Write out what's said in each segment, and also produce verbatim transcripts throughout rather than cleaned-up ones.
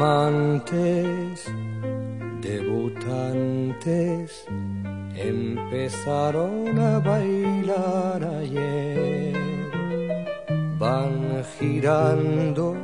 amantes debutantes empezaron a bailar ayer. Van girando,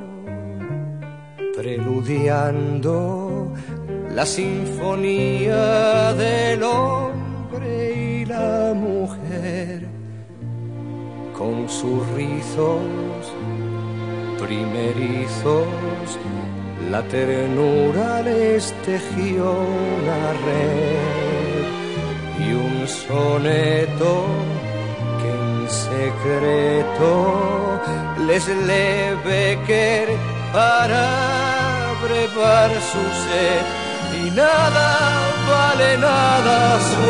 preludiando la sinfonía del hombre y la mujer, con sus rizos primerizos. La ternura les tejió una red y un soneto que en secreto les lee Becker para brevar su sed. Y nada vale nada a su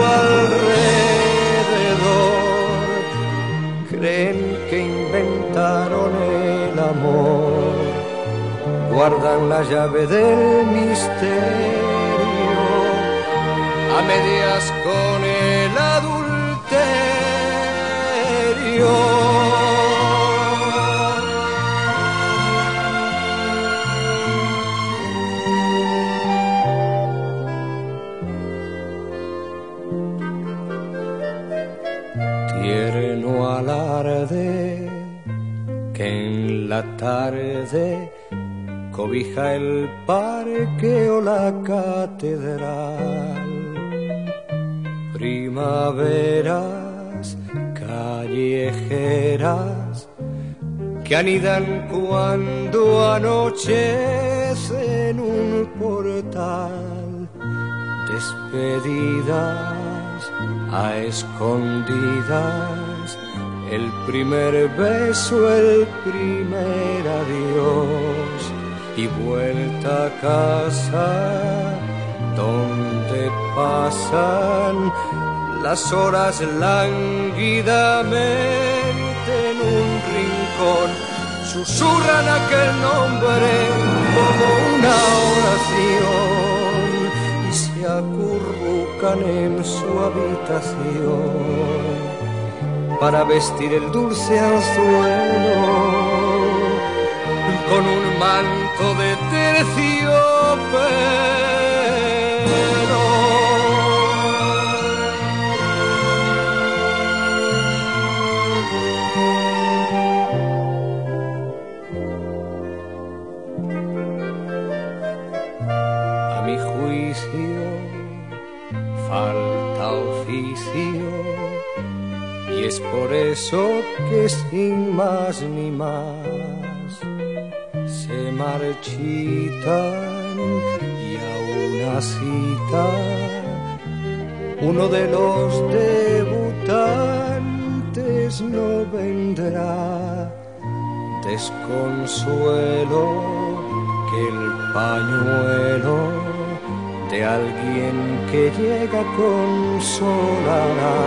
alrededor. Creen que inventaron el amor, guardan la llave del misterio, a medias con el adulterio. Tierno alarde que en la tarde cobija el parque o la catedral. Primaveras callejeras que anidan cuando anochece en un portal. Despedidas a escondidas, el primer beso, el primer adiós. Y vuelta a casa, donde pasan las horas lánguidamente en un rincón. Susurran aquel nombre como una oración y se acurrucan en su habitación para vestir el dulce anzuelo con un manto de terciopelo. A mi juicio falta oficio, y es por eso que sin más ni más se marchitan, y a una cita uno de los debutantes no vendrá. Desconsuelo que el pañuelo de alguien que llega consolará,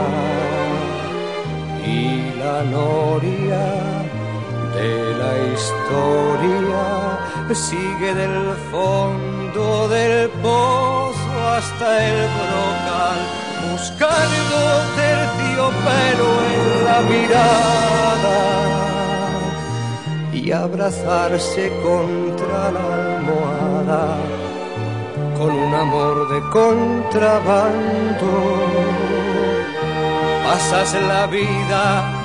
y la noria de la historia sigue del fondo del pozo hasta el brocal, buscando terciopelo en la mirada y abrazarse contra la almohada con un amor de contrabando. Pasas la vida